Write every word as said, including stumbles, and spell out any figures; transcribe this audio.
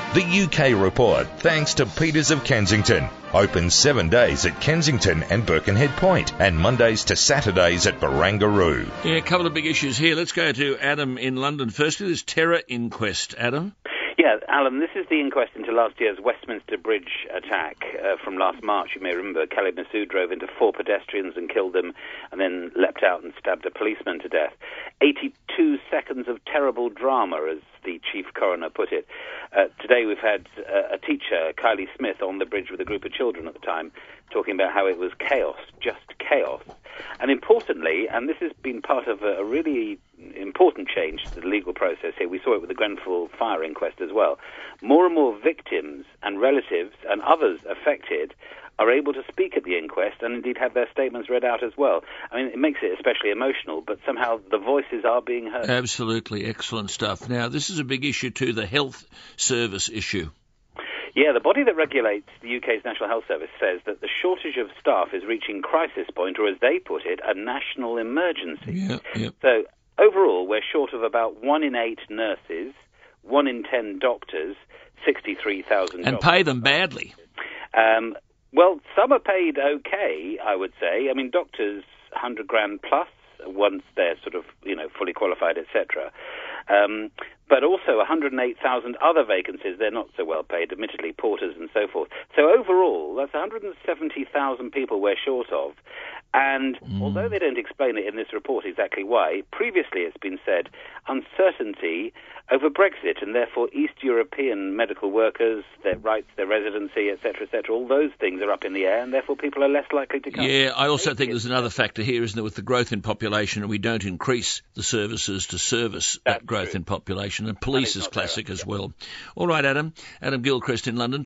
The U K Report, thanks to Peters of Kensington. Open seven days at Kensington and Birkenhead Point, and Mondays to Saturdays at Barangaroo. Yeah, a couple of big issues here. Let's go to Adam in London. Firstly, this terror inquest. Adam? Yeah, Alan, this is the inquest into last year's Westminster Bridge attack uh, from last March. You may remember Khalid Masood drove into four pedestrians and killed them, and then leapt out and stabbed a policeman to death. eighty-two seconds of terrible drama, as the chief coroner put it. Uh, today we've had uh, a teacher, Kylie Smith, on the bridge with a group of children at the time, talking about how it was chaos, just chaos. And importantly, and this has been part of a, a really important change to the legal process here, we saw it with the Grenfell fire inquest as well, more and more victims and relatives and others affected are able to speak at the inquest and indeed have their statements read out as well. I mean, it makes it especially emotional, but somehow the voices are being heard. Absolutely, excellent stuff. Now, this is a big issue too, the health service issue. Yeah, the body that regulates the U K's National Health Service says that the shortage of staff is reaching crisis point, or as they put it, a national emergency. Yeah, yeah. So overall, we're short of about one in eight nurses, one in ten doctors, sixty-three thousand And jobs. pay them badly. Um, well, some are paid okay, I would say. I mean, doctors, one hundred grand plus once they're sort of, you know, fully qualified, et cetera. Um, but also one hundred eight thousand other vacancies, they're not so well paid, admittedly, porters and so forth. So overall, that's one hundred seventy thousand people we're short of. And mm. although they don't explain it in this report exactly why, previously it's been said uncertainty over Brexit and therefore East European medical workers, their rights, their residency, et cetera, et cetera, all those things are up in the air and therefore people are less likely to come. Yeah, I also think there's another factor here, isn't there, with the growth in population, and we don't increase the services to service That's that growth true. in population, and police is classic as well. All right, Adam. Adam Gilchrist in London.